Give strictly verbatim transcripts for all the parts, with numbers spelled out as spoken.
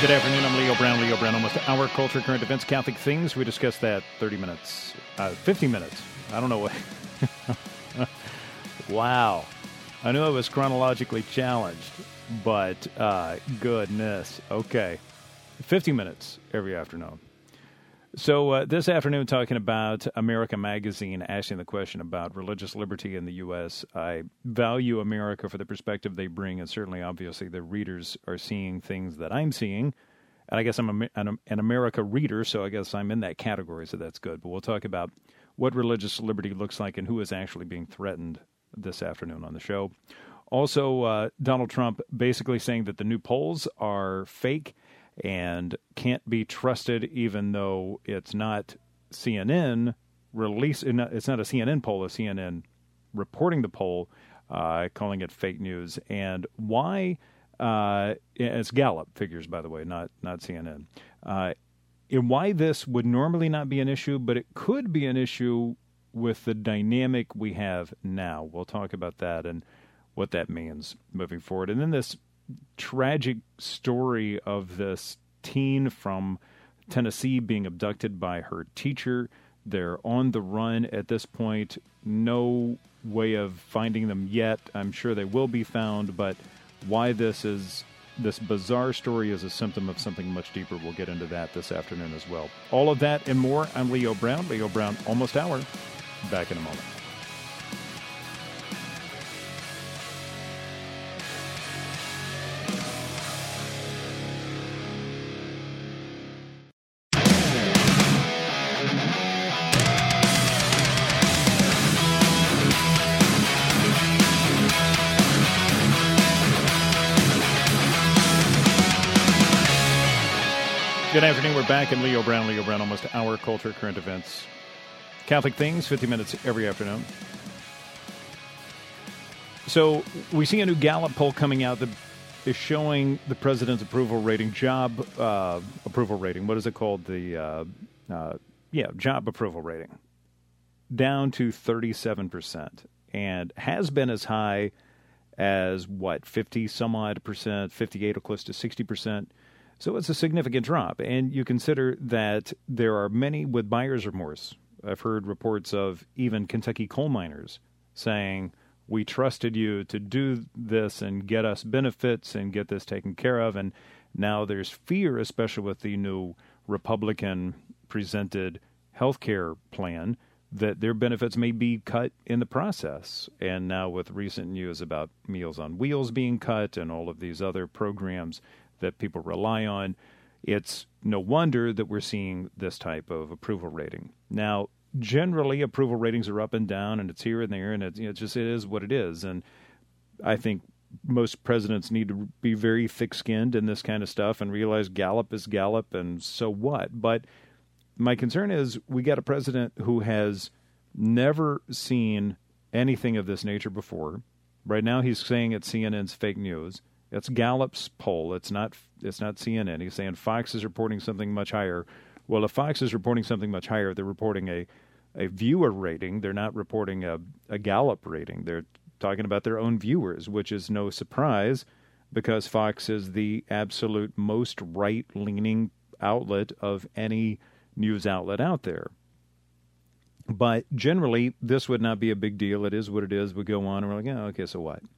Good afternoon. I'm Leo Brown. Leo Brown, almost our culture, current events, Catholic things. We discussed that thirty minutes, uh, fifty minutes. I don't know what. Wow. I knew I was chronologically challenged, but uh, goodness. Okay. fifty minutes every afternoon. So uh, this afternoon, talking about America Magazine, asking the question about religious liberty in the U S. I value America for the perspective they bring, and certainly, obviously, the readers are seeing things that I'm seeing. And I guess I'm a, an, an America reader, so I guess I'm in that category, so that's good. But we'll talk about what religious liberty looks like and who is actually being threatened this afternoon on the show. Also, uh, Donald Trump basically saying that the new polls are fake and can't be trusted, even though it's not C N N release. It's not a C N N poll, a C N N reporting the poll, uh, calling it fake news. And why? Uh, it's Gallup figures, by the way, not not C N N. Uh, and why this would normally not be an issue, but it could be an issue with the dynamic we have now. We'll talk about that and what that means moving forward. And then this tragic story of this teen from Tennessee being abducted by her teacher. They're on the run at this point. No way of finding them yet. I'm sure they will be found, but why this is this bizarre story is a symptom of something much deeper. We'll get into that this afternoon as well. All of that and more. I'm Leo Brown. Leo Brown, Almost Hour. Back in a moment. Good afternoon. We're back in Leo Brown. Leo Brown, Almost Our Culture, Current Events, Catholic Things, fifty minutes every afternoon. So we see a new Gallup poll coming out that is showing the president's approval rating, job uh, approval rating. What is it called? The, uh, uh, yeah, job approval rating, down to thirty-seven percent, and has been as high as, what, fifty some odd percent, fifty-eight or close to sixty percent. So it's a significant drop, and you consider that there are many with buyer's remorse. I've heard reports of even Kentucky coal miners saying, we trusted you to do this and get us benefits and get this taken care of, and now there's fear, especially with the new Republican-presented health care plan, that their benefits may be cut in the process. And now with recent news about Meals on Wheels being cut and all of these other programs that people rely on, it's no wonder that we're seeing this type of approval rating. Now, generally, approval ratings are up and down, and it's here and there, and it's, you know, it's just it is what it is. And I think most presidents need to be very thick-skinned in this kind of stuff and realize Gallup is Gallup, and so what? But my concern is we got a president who has never seen anything of this nature before. Right now, he's saying it's C N N's fake news. It's Gallup's poll. It's not it's not C N N. He's saying Fox is reporting something much higher. Well, if Fox is reporting something much higher, they're reporting a, a viewer rating. They're not reporting a, a Gallup rating. They're talking about their own viewers, which is no surprise because Fox is the absolute most right-leaning outlet of any news outlet out there. But generally, this would not be a big deal. It is what it is. We go on and we're like, yeah, okay, so what?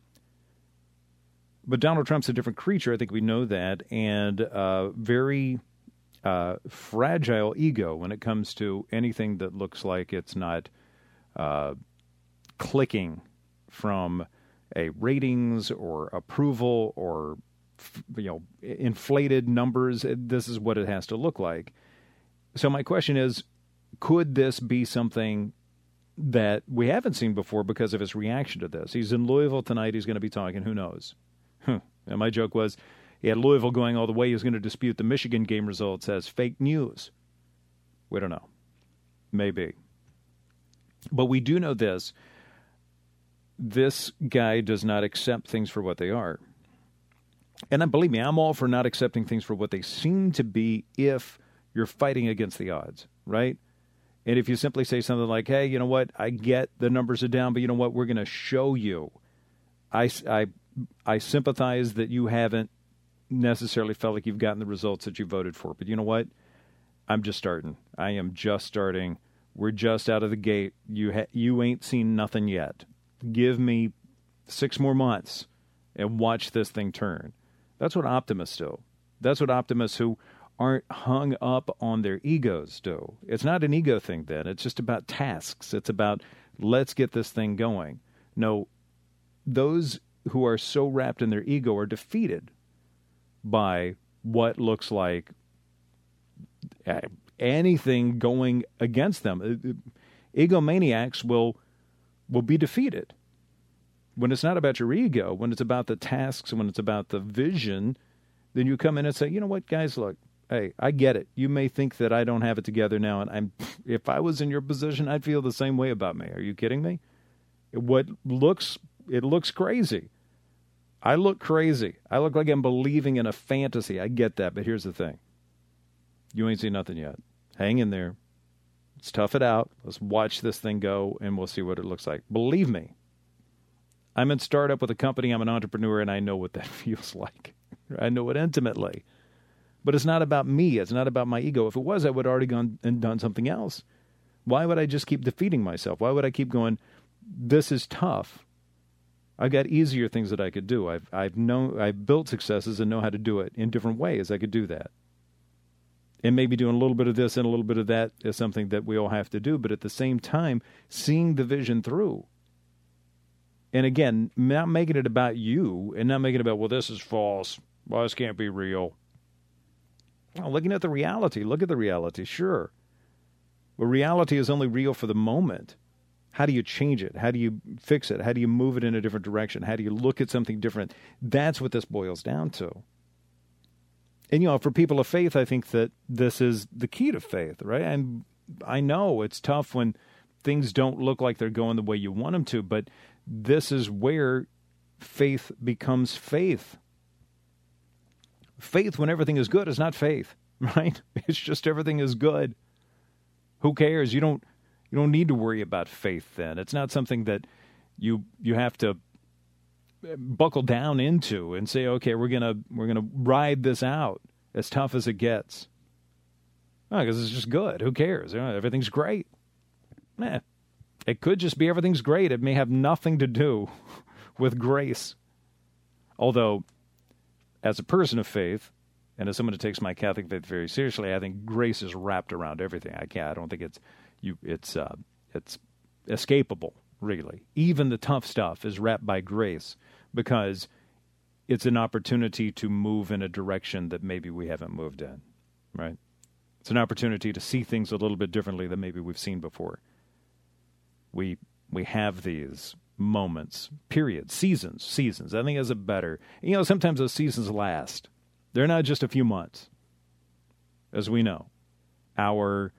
But Donald Trump's a different creature. I think we know that, and uh, very uh, fragile ego when it comes to anything that looks like it's not uh, clicking from a ratings or approval or you know inflated numbers. This is what it has to look like. So my question is, could this be something that we haven't seen before because of his reaction to this? He's in Louisville tonight. He's going to be talking. Who knows? Huh. And my joke was, he had Louisville going all the way. He was going to dispute the Michigan game results as fake news. We don't know. Maybe. But we do know this. This guy does not accept things for what they are. And then, believe me, I'm all for not accepting things for what they seem to be if you're fighting against the odds, right? And if you simply say something like, hey, you know what, I get the numbers are down, but you know what, we're going to show you. I, I, I sympathize that you haven't necessarily felt like you've gotten the results that you voted for. But you know what? I'm just starting. I am just starting. We're just out of the gate. You ha- you ain't seen nothing yet. Give me six more months and watch this thing turn. That's what optimists do. That's what optimists who aren't hung up on their egos do. It's not an ego thing then. It's just about tasks. It's about, let's get this thing going. No, those who are so wrapped in their ego are defeated by what looks like anything going against them. Egomaniacs will will be defeated. When it's not about your ego, when it's about the tasks, when it's about the vision, then you come in and say, you know what, guys, look, hey, I get it. You may think that I don't have it together now, and I'm. If I was in your position, I'd feel the same way about me. Are you kidding me? What looks it looks crazy. I look crazy. I look like I'm believing in a fantasy. I get that, but here's the thing. You ain't seen nothing yet. Hang in there. Let's tough it out. Let's watch this thing go, and we'll see what it looks like. Believe me, I'm in startup with a company. I'm an entrepreneur, and I know what that feels like. I know it intimately. But it's not about me. It's not about my ego. If it was, I would have already gone and done something else. Why would I just keep defeating myself? Why would I keep going, this is tough? I've got easier things that I could do. I've I've known I've built successes and know how to do it in different ways. I could do that. And maybe doing a little bit of this and a little bit of that is something that we all have to do. But at the same time, seeing the vision through. And again, not making it about you and not making it about, well, this is false. Well, this can't be real. Well, looking at the reality. Look at the reality, sure. Well, reality is only real for the moment. How do you change it? How do you fix it? How do you move it in a different direction? How do you look at something different? That's what this boils down to. And, you know, for people of faith, I think that this is the key to faith, right? And I know it's tough when things don't look like they're going the way you want them to, but this is where faith becomes faith. Faith when everything is good is not faith, right? It's just everything is good. Who cares? You don't you don't need to worry about faith then. It's not something that you you have to buckle down into and say, okay, we're gonna we're gonna ride this out as tough as it gets. No, because it's just good. Who cares? You know, everything's great. Eh, it could just be everything's great. It may have nothing to do with grace. Although, as a person of faith, and as someone who takes my Catholic faith very seriously, I think grace is wrapped around everything. I can't. I don't think it's you. It's uh, it's escapable. Really, even the tough stuff is wrapped by grace because it's an opportunity to move in a direction that maybe we haven't moved in. Right? It's an opportunity to see things a little bit differently than maybe we've seen before. We we have these moments, periods, seasons, seasons. I think is a better. You know, sometimes those seasons last. They're not just a few months. As we know, our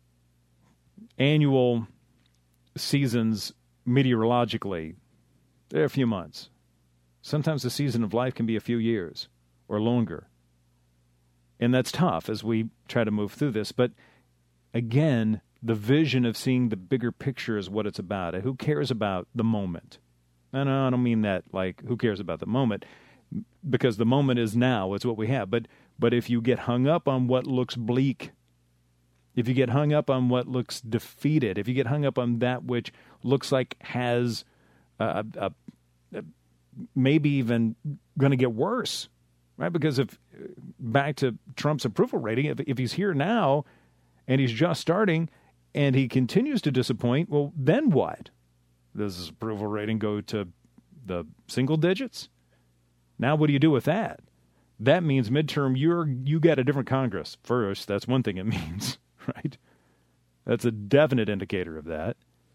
annual seasons meteorologically, they're a few months. Sometimes the season of life can be a few years or longer. And that's tough as we try to move through this. But again, the vision of seeing the bigger picture is what it's about. Who cares about the moment? No, no, I don't mean that like, who cares about the moment? Because the moment is now. It's what we have. But but if you get hung up on what looks bleak, if you get hung up on what looks defeated, if you get hung up on that which looks like has uh, a, a, maybe even going to get worse, right? Because if back to Trump's approval rating, if, if he's here now and he's just starting and he continues to disappoint, well, then what? Does his approval rating go to the single digits? Now what do you do with that? That means midterm, you're you got a different Congress first. That's one thing it means, right? That's a definite indicator of that.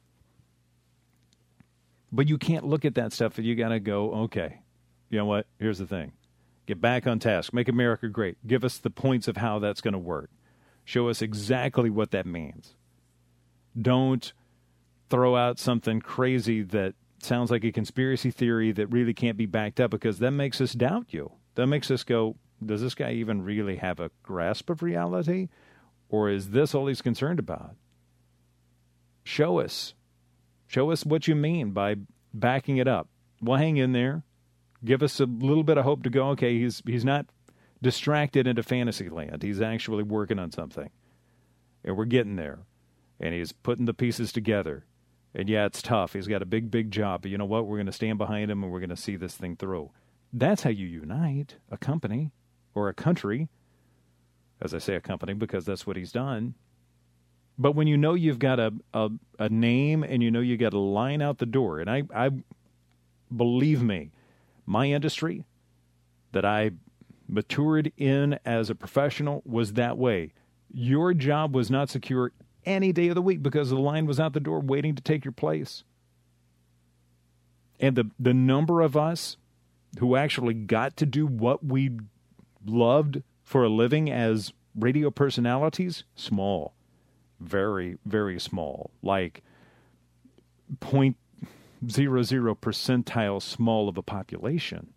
But you can't look at that stuff and you got to go, okay, you know what? Here's the thing. Get back on task. Make America great. Give us the points of how that's going to work. Show us exactly what that means. Don't throw out something crazy that sounds like a conspiracy theory that really can't be backed up, because that makes us doubt you. That makes us go, does this guy even really have a grasp of reality? Or is this all he's concerned about? Show us. Show us what you mean by backing it up. We'll hang in there. Give us a little bit of hope to go, okay, he's he's not distracted into fantasy land. He's actually working on something. And we're getting there. And he's putting the pieces together. And yeah, it's tough. He's got a big, big job. But you know what? We're going to stand behind him and we're going to see this thing through. That's how you unite a company or a country. As I say, a company, because that's what he's done. But when you know you've got a, a, a name and you know you got a line out the door, and I, I believe me, my industry that I matured in as a professional was that way. Your job was not secure any day of the week because the line was out the door waiting to take your place. And the, the number of us who actually got to do what we loved for a living as radio personalities, small. Very, very small. Like zero point zero zero percentile small of a population.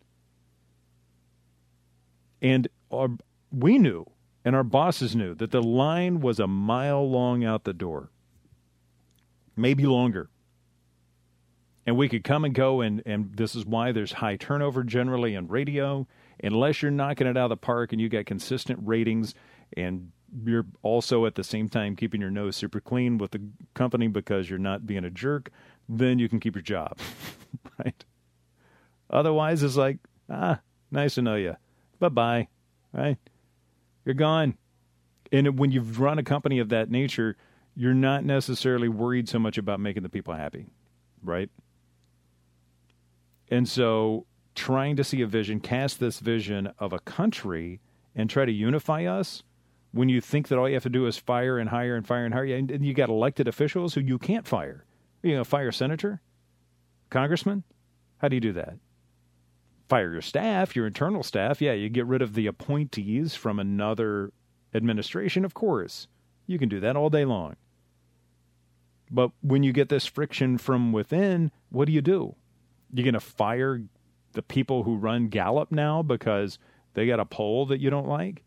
And our, we knew, and our bosses knew, that the line was a mile long out the door. Maybe longer. And we could come and go, and, and this is why there's high turnover generally in radio. Unless you're knocking it out of the park and you got consistent ratings, and you're also at the same time keeping your nose super clean with the company because you're not being a jerk, then you can keep your job, right? Otherwise, it's like, ah, nice to know you. Bye-bye, right? You're gone. And when you've run a company of that nature, you're not necessarily worried so much about making the people happy, right? And so trying to see a vision, cast this vision of a country and try to unify us when you think that all you have to do is fire and hire and fire and hire, and, and you got elected officials who you can't fire. Are you going to fire a senator? Congressman? How do you do that? Fire your staff, your internal staff. Yeah, you get rid of the appointees from another administration, of course. You can do that all day long. But when you get this friction from within, what do you do? You're going to fire the people who run Gallup now because they got a poll that you don't like?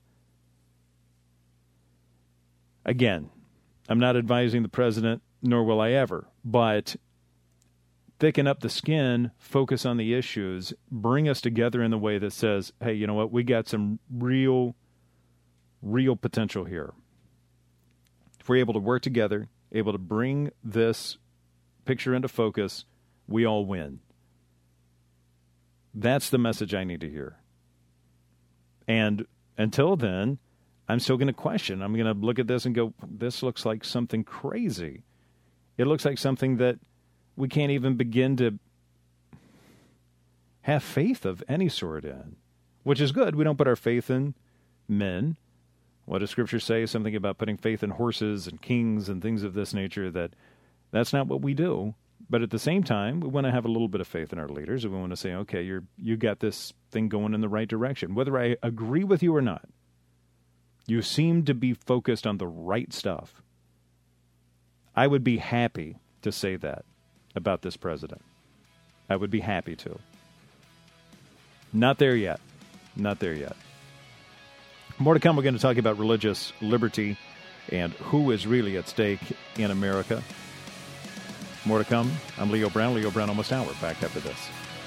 Again, I'm not advising the president, nor will I ever, but thicken up the skin, focus on the issues, bring us together in the way that says, hey, you know what, we got some real, real potential here. If we're able to work together, able to bring this picture into focus, we all win. That's the message I need to hear. And until then, I'm still going to question. I'm going to look at this and go, this looks like something crazy. It looks like something that we can't even begin to have faith of any sort in, which is good. We don't put our faith in men. What does Scripture say? Something about putting faith in horses and kings and things of this nature. That that's not what we do. But at the same time, we want to have a little bit of faith in our leaders. And we want to say, okay, you're you got this thing going in the right direction. Whether I agree with you or not, you seem to be focused on the right stuff. I would be happy to say that about this president. I would be happy to. Not there yet. Not there yet. More to come. We're going to talk about religious liberty and who is really at stake in America. More to come. I'm Leo Brown. Leo Brown Almost Hour. Back after this.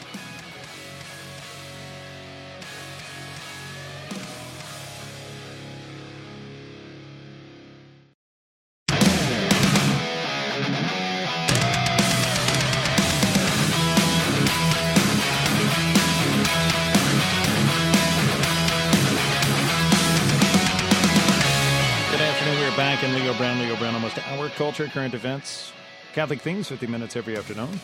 Back in Leo Brown, Leo Brown Almost Hour. Culture, current events, Catholic things, fifty minutes every afternoon.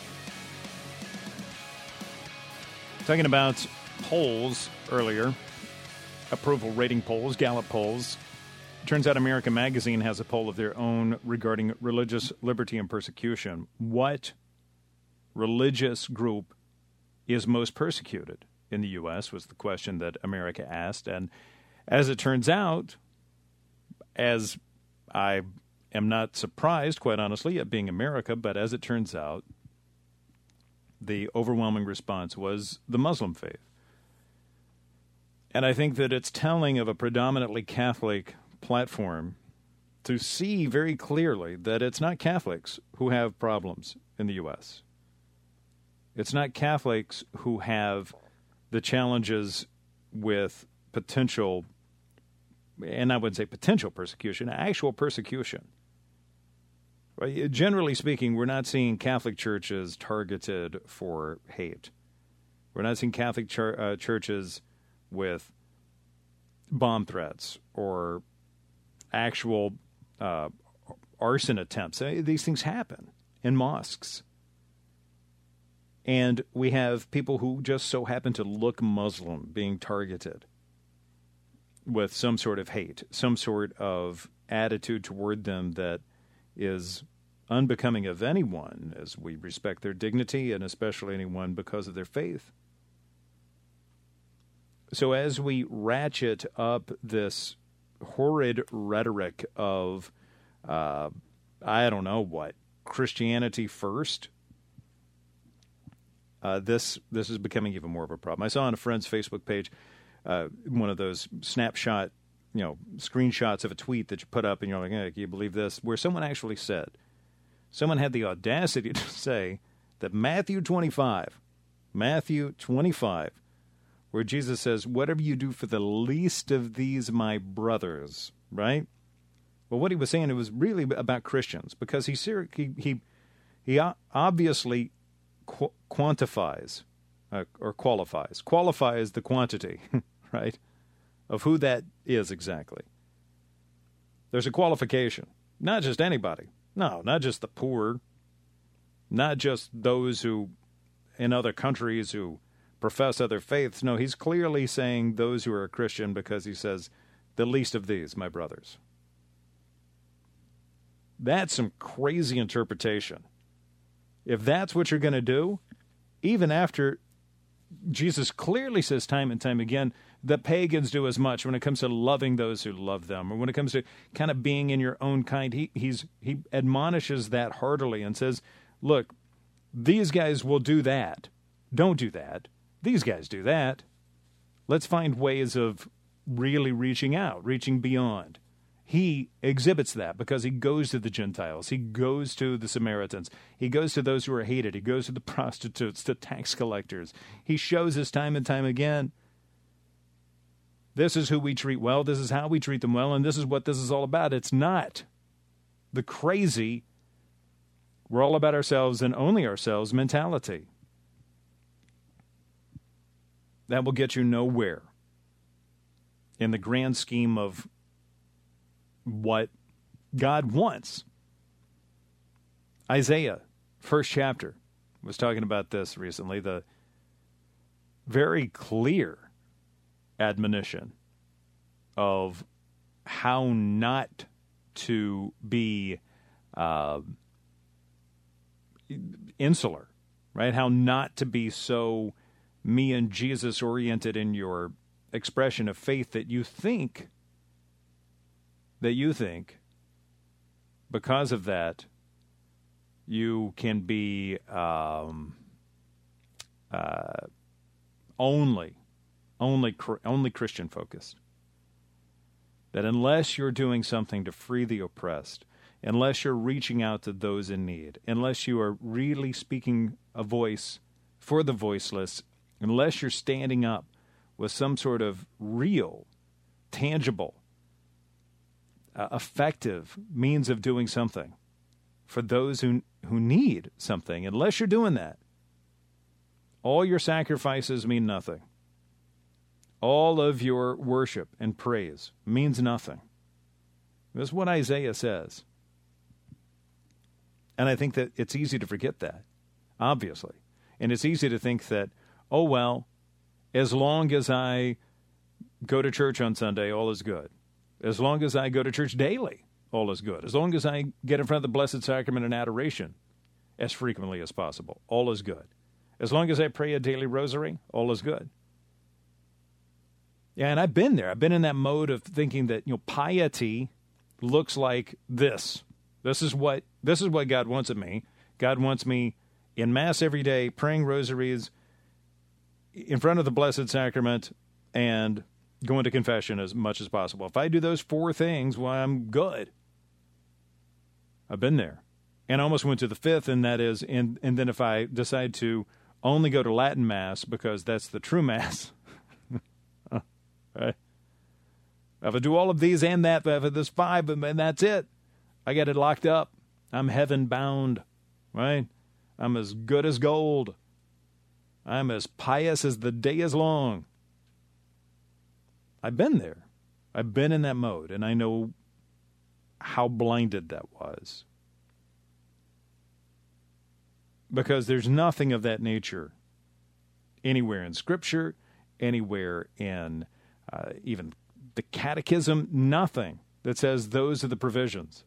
Talking about polls earlier, approval rating polls, Gallup polls. Turns out America Magazine has a poll of their own regarding religious liberty and persecution. What religious group is most persecuted in the U S was the question that America asked. And as it turns out, as I am not surprised, quite honestly, at being America, but as it turns out, the overwhelming response was the Muslim faith. And I think that it's telling of a predominantly Catholic platform to see very clearly that it's not Catholics who have problems in the U S. It's not Catholics who have the challenges with potential, and I wouldn't say potential persecution, actual persecution. Right? Generally speaking, we're not seeing Catholic churches targeted for hate. We're not seeing Catholic ch- uh, churches with bomb threats or actual uh, arson attempts. These things happen in mosques. And we have people who just so happen to look Muslim being targeted with some sort of hate, some sort of attitude toward them that is unbecoming of anyone, as we respect their dignity, and especially anyone because of their faith. So as we ratchet up this horrid rhetoric of, uh, I don't know what, Christianity first, uh, this this is becoming even more of a problem. I saw on a friend's Facebook page uh, one of those snapshot, you know, screenshots of a tweet that you put up, and you're like, hey, can you believe this? Where someone actually said, someone had the audacity to say that Matthew twenty-five, Matthew twenty-five, where Jesus says, whatever you do for the least of these my brothers, right? Well, what he was saying, it was really about Christians, because he he he, he obviously qu- quantifies uh, or qualifies, qualifies the quantity, right, of who that is exactly. There's a qualification. Not just anybody. No, not just the poor. Not just those who, in other countries, who profess other faiths. No, he's clearly saying those who are a Christian, because he says, the least of these, my brothers. That's some crazy interpretation. If that's what you're going to do, even after Jesus clearly says time and time again, the pagans do as much when it comes to loving those who love them, or when it comes to kind of being in your own kind, he he's he admonishes that heartily and says, look, these guys will do that. Don't do that. These guys do that. Let's find ways of really reaching out, reaching beyond. He exhibits that because he goes to the Gentiles. He goes to the Samaritans. He goes to those who are hated. He goes to the prostitutes, to tax collectors. He shows us time and time again, this is who we treat well, this is how we treat them well, and this is what this is all about. It's not the crazy, we're all about ourselves and only ourselves mentality. That will get you nowhere in the grand scheme of what God wants. Isaiah, first chapter, was talking about this recently, the very clear admonition of how not to be uh, insular, right? How not to be so me and Jesus oriented in your expression of faith that you think that you think because of that you can be um, uh, only only only Christian focused. That unless you're doing something to free the oppressed, unless you're reaching out to those in need, unless you are really speaking a voice for the voiceless, unless you're standing up with some sort of real, tangible, uh, effective means of doing something for those who who need something, unless you're doing that, all your sacrifices mean nothing. All of your worship and praise means nothing. That's what Isaiah says. And I think that it's easy to forget that, obviously. And it's easy to think that, oh, well, as long as I go to church on Sunday, all is good. As long as I go to church daily, all is good. As long as I get in front of the Blessed Sacrament and adoration as frequently as possible, all is good. As long as I pray a daily rosary, all is good. Yeah, and I've been there. I've been in that mode of thinking that, you know, piety looks like this. This is what this is what God wants of me. God wants me in Mass every day, praying rosaries, in front of the Blessed Sacrament, and going to confession as much as possible. If I do those four things, well, I'm good. I've been there. And I almost went to the fifth, and that is, and, and then if I decide to only go to Latin Mass because that's the true Mass, right? If I do all of these and that, if there's five, and that's it, I get it locked up. I'm heaven bound, right? I'm as good as gold. I'm as pious as the day is long. I've been there. I've been in that mode, and I know how blinded that was. Because there's nothing of that nature anywhere in Scripture, anywhere in uh, even the Catechism, nothing that says those are the provisions.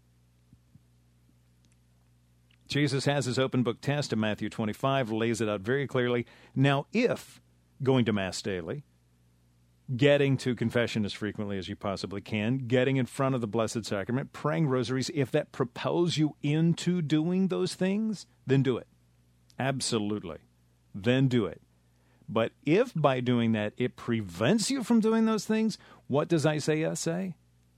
Jesus has his open book test in Matthew twenty-five, lays it out very clearly. Now, if going to Mass daily, getting to confession as frequently as you possibly can, getting in front of the Blessed Sacrament, praying rosaries, if that propels you into doing those things, then do it. Absolutely. Then do it. But if by doing that it prevents you from doing those things, what does Isaiah say?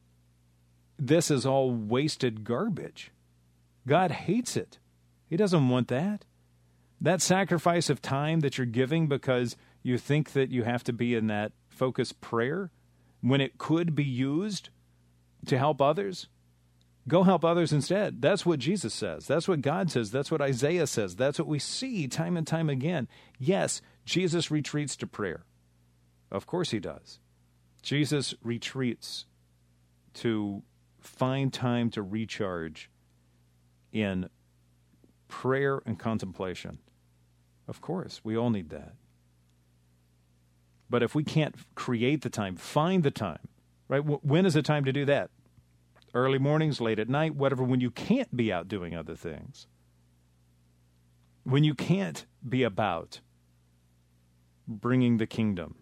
This is all wasted garbage. God hates it. He doesn't want that. That sacrifice of time that you're giving because you think that you have to be in that focused prayer when it could be used to help others, go help others instead. That's what Jesus says. That's what God says. That's what Isaiah says. That's what we see time and time again. Yes, Jesus retreats to prayer. Of course he does. Jesus retreats to find time to recharge in prayer and contemplation. Of course, we all need that. But if we can't create the time, find the time, right? When is the time to do that? Early mornings, late at night, whatever, when you can't be out doing other things. When you can't be about bringing the kingdom.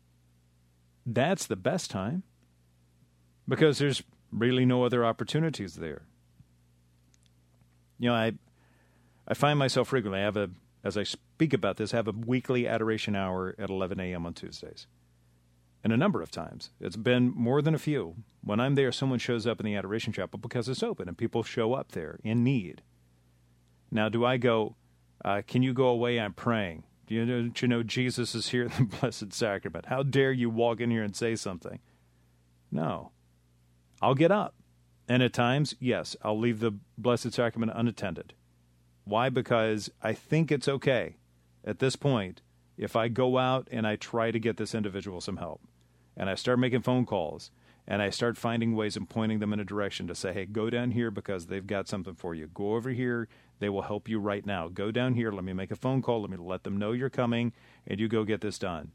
That's the best time. Because there's really no other opportunities there. You know, I I find myself frequently, I have a, as I speak about this, I have a weekly adoration hour at eleven a.m. on Tuesdays. And a number of times, it's been more than a few, when I'm there, someone shows up in the adoration chapel because it's open and people show up there in need. Now, do I go, uh, can you go away? I'm praying. Do you know, don't you know Jesus is here in the Blessed Sacrament? How dare you walk in here and say something? No. I'll get up. And at times, yes, I'll leave the Blessed Sacrament unattended. Why? Because I think it's okay at this point if I go out and I try to get this individual some help. And I start making phone calls. And I start finding ways and pointing them in a direction to say, hey, go down here because they've got something for you. Go over here. They will help you right now. Go down here. Let me make a phone call. Let me let them know you're coming. And you go get this done.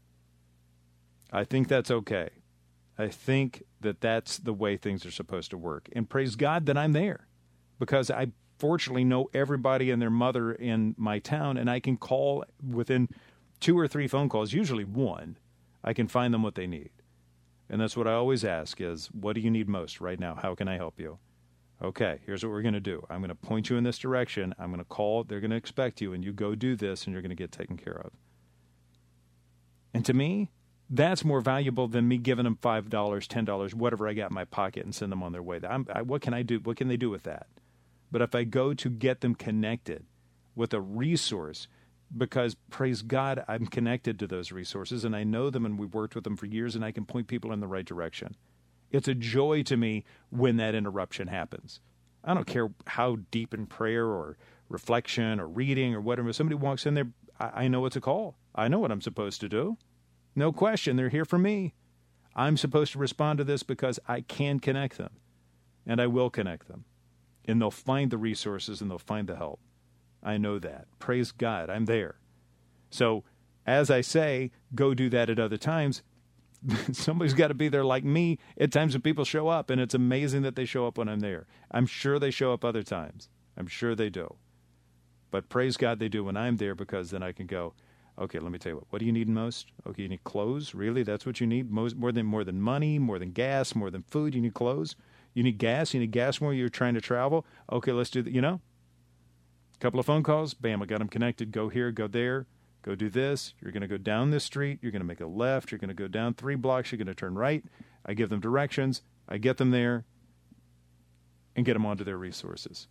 I think that's okay. I think that that's the way things are supposed to work. And praise God that I'm there. Because I fortunately know everybody and their mother in my town, and I can call within two or three phone calls, usually one, I can find them what they need. And that's what I always ask is, what do you need most right now? How can I help you? Okay, here's what we're going to do. I'm going to point you in this direction. I'm going to call. They're going to expect you, and you go do this, and you're going to get taken care of. And to me, that's more valuable than me giving them five dollars, ten dollars, whatever I got in my pocket, and send them on their way. I'm, I, what can I do? What can they do with that? But if I go to get them connected with a resource, because, praise God, I'm connected to those resources, and I know them, and we've worked with them for years, and I can point people in the right direction. It's a joy to me when that interruption happens. I don't care how deep in prayer or reflection or reading or whatever. If somebody walks in there, I, I know it's a call. I know what I'm supposed to do. No question, they're here for me. I'm supposed to respond to this because I can connect them, and I will connect them. And they'll find the resources, and they'll find the help. I know that. Praise God, I'm there. So, as I say, go do that at other times. Somebody's got to be there like me at times when people show up, and it's amazing that they show up when I'm there. I'm sure they show up other times. I'm sure they do. But praise God they do when I'm there, because then I can go, okay, let me tell you what. What do you need most? Okay, you need clothes? Really? That's what you need? Most, more than more than money, more than gas, more than food? You need clothes? You need gas? You need gas more? You're trying to travel? Okay, let's do that. You know? Couple of phone calls, bam, I got them connected. Go here, go there, go do this. You're going to go down this street. You're going to make a left. You're going to go down three blocks. You're going to turn right. I give them directions. I get them there and get them onto their resources.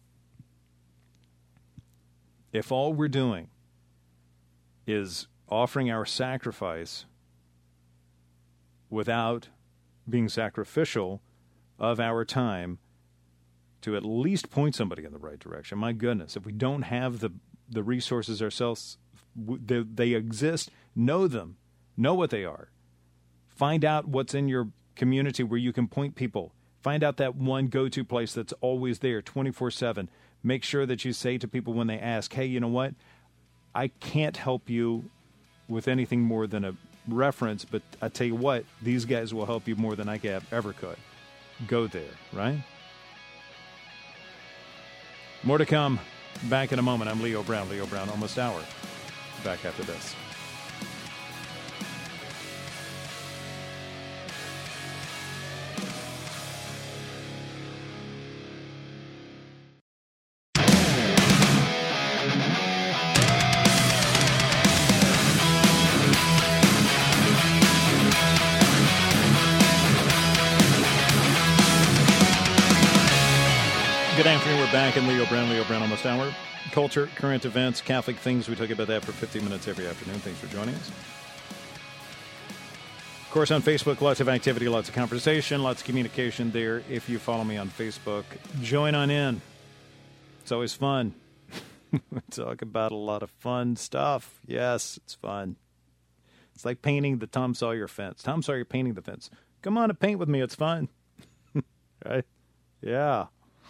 If all we're doing is offering our sacrifice without being sacrificial of our time to at least point somebody in the right direction. My goodness, if we don't have the, the resources ourselves, they, they exist, know them, know what they are. Find out what's in your community where you can point people. Find out that one go-to place that's always there, twenty-four seven. Make sure that you say to people when they ask, hey, you know what? I can't help you with anything more than a reference, but I tell you what, these guys will help you more than I ever could. Go there, right? More to come. Back in a moment. I'm Leo Brown. Leo Brown, Almost Hour. Back after this. Good afternoon. We're back in Leo Brown, Leo Brown Almost Hour. Culture, current events, Catholic things. We talk about that for fifteen minutes every afternoon. Thanks for joining us. Of course, on Facebook, lots of activity, lots of conversation, lots of communication there. If you follow me on Facebook, join on in. It's always fun. We talk about a lot of fun stuff. Yes, it's fun. It's like painting the Tom Sawyer fence. Tom Sawyer painting the fence. Come on and paint with me. It's fun. Right? Yeah.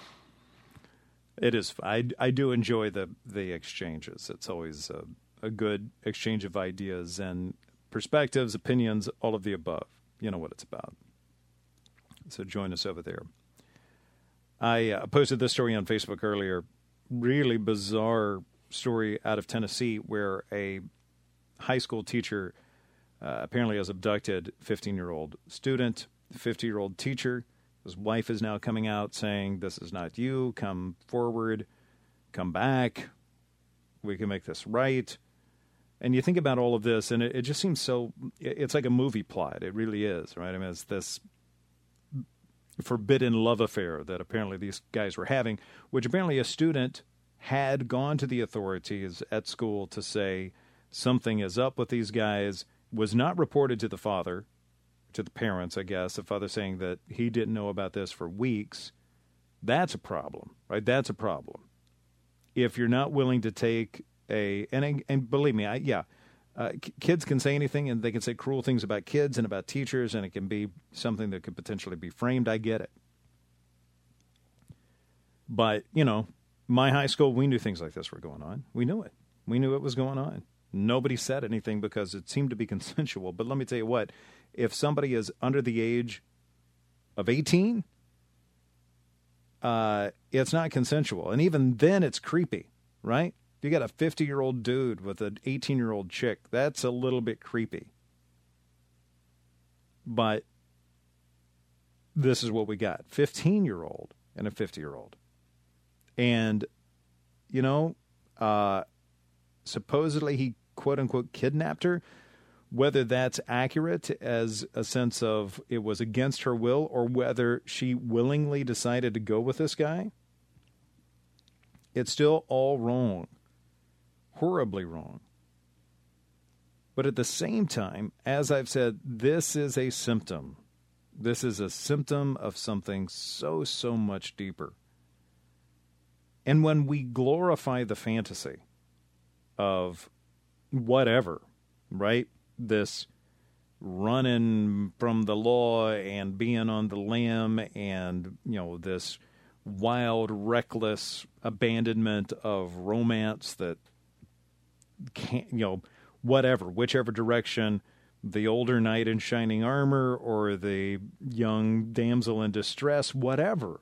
It is. I, I do enjoy the, the exchanges. It's always a, a good exchange of ideas and perspectives, opinions, all of the above. You know what it's about. So join us over there. I uh, posted this story on Facebook earlier. Really bizarre story out of Tennessee where a high school teacher uh, apparently has abducted a fifteen-year-old student, fifty-year-old teacher. His wife is now coming out saying, this is not you. Come forward. Come back. We can make this right. And you think about all of this, and it, it just seems so, it's like a movie plot. It really is, right? I mean, it's this forbidden love affair that apparently these guys were having, which apparently a student had gone to the authorities at school to say something is up with these guys, was not reported to the father, to the parents, I guess, the father saying that he didn't know about this for weeks. That's a problem, right? That's a problem. If you're not willing to take a, and and believe me, I yeah, uh, kids can say anything, and they can say cruel things about kids and about teachers, and it can be something that could potentially be framed. I get it. But, you know, my high school, we knew things like this were going on. We knew it. We knew it was going on. Nobody said anything because it seemed to be consensual. But let me tell you what, if somebody is under the age of eighteen, uh, it's not consensual. And even then it's creepy, right? You got a fifty-year-old dude with an eighteen-year-old chick. That's a little bit creepy. But this is what we got. fifteen-year-old and a fifty-year-old. And, you know, uh, supposedly he, quote-unquote, kidnapped her. Whether that's accurate as a sense of it was against her will or whether she willingly decided to go with this guy, it's still all wrong. Horribly wrong. But at the same time, as I've said, this is a symptom. This is a symptom of something so, so much deeper. And when we glorify the fantasy of whatever, right? This running from the law and being on the lam and, you know, this wild, reckless abandonment of romance that can't, you know, whatever, whichever direction, the older knight in shining armor or the young damsel in distress, whatever.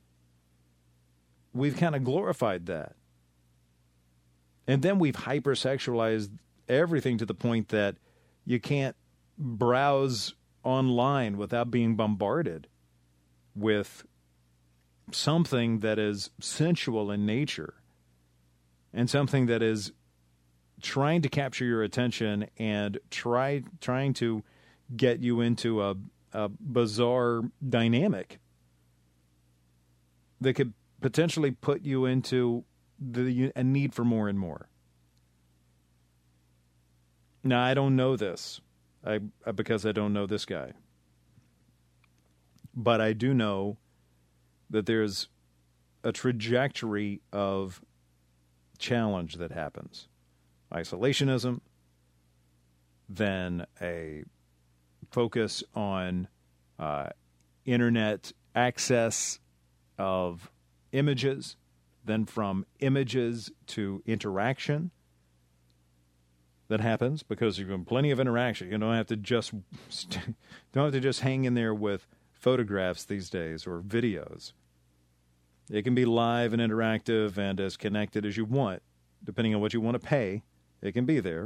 We've kind of glorified that. And then we've hypersexualized everything to the point that you can't browse online without being bombarded with something that is sensual in nature and something that is trying to capture your attention and try trying to get you into a, a bizarre dynamic that could potentially put you into the a need for more and more. Now, I don't know this I, because I don't know this guy. But I do know that there's a trajectory of challenge that happens. Isolationism, then a focus on uh, internet access of images, then from images to interaction that happens because you're getting plenty of interaction. You don't have to just don't have to just hang in there with photographs these days or videos. It can be live and interactive and as connected as you want, depending on what you want to pay. It can be there.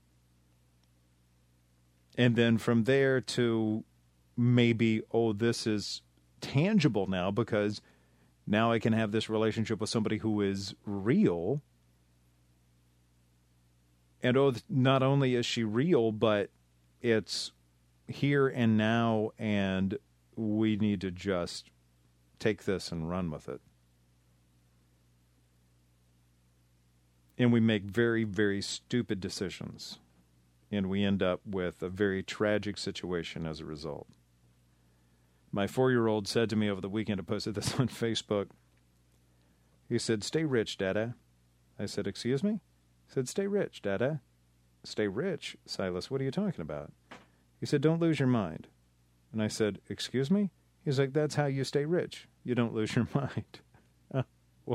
And then from there to maybe, oh, this is tangible now because now I can have this relationship with somebody who is real. And oh, not only is she real, but it's here and now, and we need to just take this and run with it. And we make very, very stupid decisions. And we end up with a very tragic situation as a result. My four-year-old said to me over the weekend, I posted this on Facebook. He said, "Stay rich, Dada." I said, "Excuse me?" He said, "Stay rich, Dada." "Stay rich? Silas, what are you talking about?" He said, "Don't lose your mind." And I said, "Excuse me?" He's like, "That's how you stay rich. You don't lose your mind."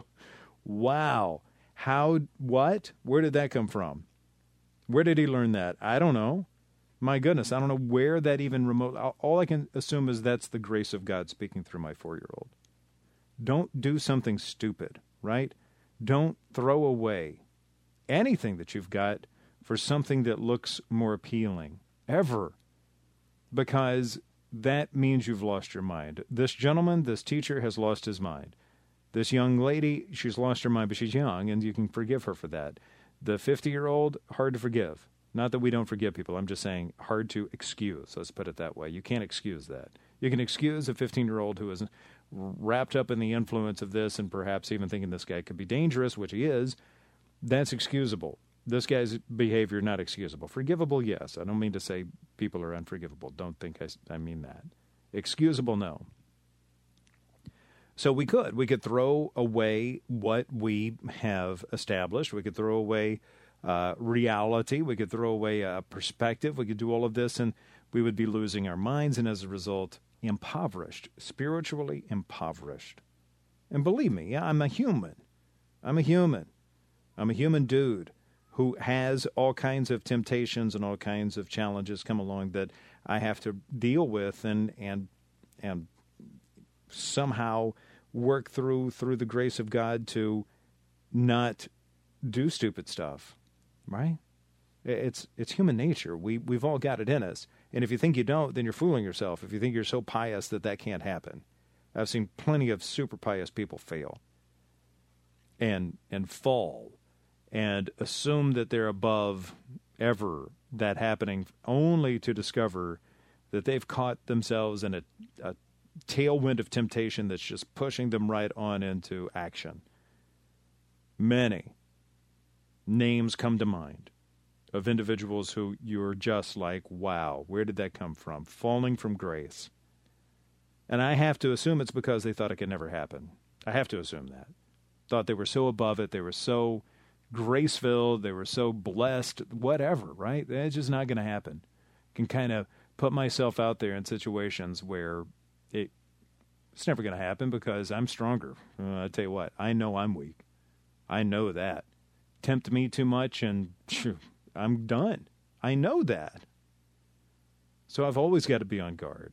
Wow. How, what? Where did that come from? Where did he learn that? I don't know. My goodness, I don't know where that even remote... All I can assume is that's the grace of God speaking through my four-year-old. Don't do something stupid, right? Don't throw away anything that you've got for something that looks more appealing, ever. Because that means you've lost your mind. This gentleman, this teacher, has lost his mind. This young lady, she's lost her mind, but she's young, and you can forgive her for that. The fifty-year-old, hard to forgive. Not that we don't forgive people. I'm just saying hard to excuse. Let's put it that way. You can't excuse that. You can excuse a fifteen-year-old who is wrapped up in the influence of this and perhaps even thinking this guy could be dangerous, which he is. That's excusable. This guy's behavior, not excusable. Forgivable, yes. I don't mean to say people are unforgivable. Don't think I, I mean that. Excusable, no. So we could. We could throw away what we have established. We could throw away uh, reality. We could throw away a perspective. We could do all of this, and we would be losing our minds, and as a result, impoverished, spiritually impoverished. And believe me, I'm a human. I'm a human. I'm a human dude who has all kinds of temptations and all kinds of challenges come along that I have to deal with and and and somehow work through through the grace of God to not do stupid stuff, right? It's it's human nature. We we've all got it in us. And if you think you don't, then you're fooling yourself. If you think you're so pious that that can't happen. I've seen plenty of super pious people fail and and fall and assume that they're above ever that happening, only to discover that they've caught themselves in a, a tailwind of temptation that's just pushing them right on into action. Many names come to mind of individuals who you're just like, wow, where did that come from? Falling from grace. And I have to assume it's because they thought it could never happen. I have to assume that. Thought they were so above it, they were so grace-filled, they were so blessed, whatever, right? It's just not going to happen. Can kind of put myself out there in situations where it, it's never going to happen because I'm stronger. Uh, I tell you what, I know I'm weak. I know that. Tempt me too much and phew, I'm done. I know that. So I've always got to be on guard.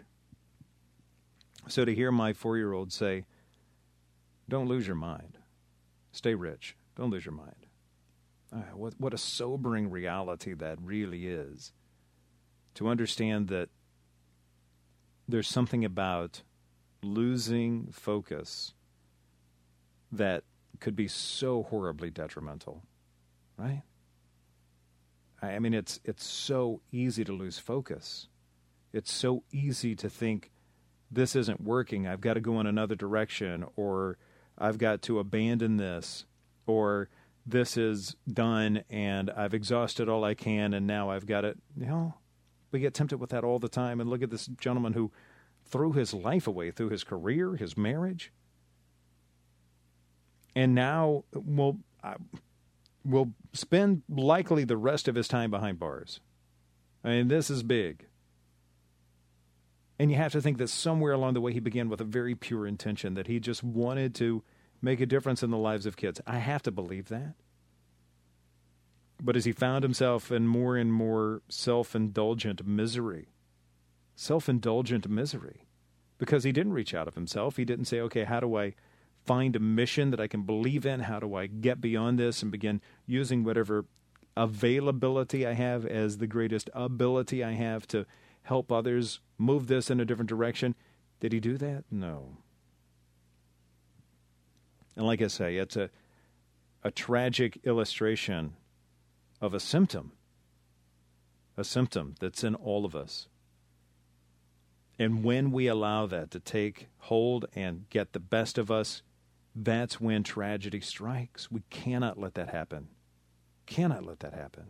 So to hear my four-year-old say, don't lose your mind. Stay rich. Don't lose your mind. Uh, what, what a sobering reality that really is. To understand that there's something about losing focus that could be so horribly detrimental, right? I mean, it's it's so easy to lose focus. It's so easy to think, this isn't working, I've got to go in another direction, or I've got to abandon this, or this is done and I've exhausted all I can and now I've got it. You know, we get tempted with that all the time. And look at this gentleman who threw his life away, threw his career, his marriage. And now will uh, will spend likely the rest of his time behind bars. I mean, this is big. And you have to think that somewhere along the way he began with a very pure intention, that he just wanted to make a difference in the lives of kids. I have to believe that. But as he found himself in more and more self-indulgent misery, self-indulgent misery, because he didn't reach out of himself. He didn't say, okay, how do I find a mission that I can believe in? How do I get beyond this and begin using whatever availability I have as the greatest ability I have to help others move this in a different direction? Did he do that? No. And like I say, it's a, a tragic illustration of a symptom, a symptom that's in all of us. And when we allow that to take hold and get the best of us, that's when tragedy strikes. We cannot let that happen. Cannot let that happen.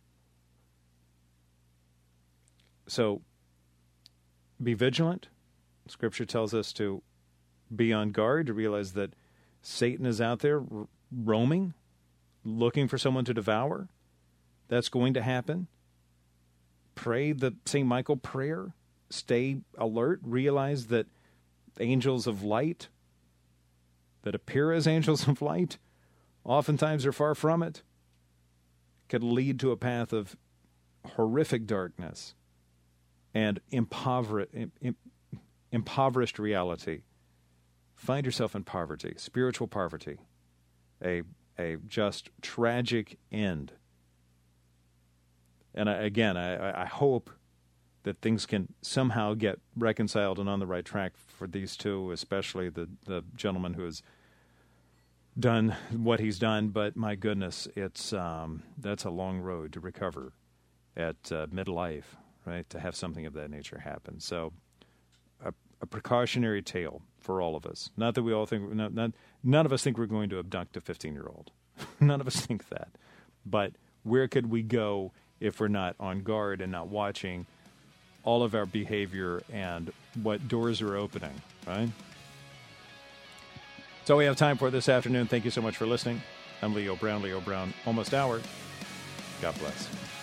So, be vigilant. Scripture tells us to be on guard, to realize that Satan is out there roaming, looking for someone to devour. That's going to happen. Pray the Saint Michael prayer. Stay alert. Realize that angels of light that appear as angels of light oftentimes are far from it. Could lead to a path of horrific darkness and impover- im- impoverished reality. Find yourself in poverty, spiritual poverty, a a just tragic end. And I, again, I, I hope that things can somehow get reconciled and on the right track for these two, especially the, the gentleman who has done what he's done. But my goodness, it's um, that's a long road to recover at uh, midlife, right, to have something of that nature happen. So a, a precautionary tale for all of us. Not that we all think, not, not, none of us think we're going to abduct a fifteen-year-old. None of us think that. But where could we go if we're not on guard and not watching all of our behavior and what doors are opening, right? That's all we have time for this afternoon. Thank you so much for listening. I'm Leo Brown, Leo Brown, Almost Hour. God bless.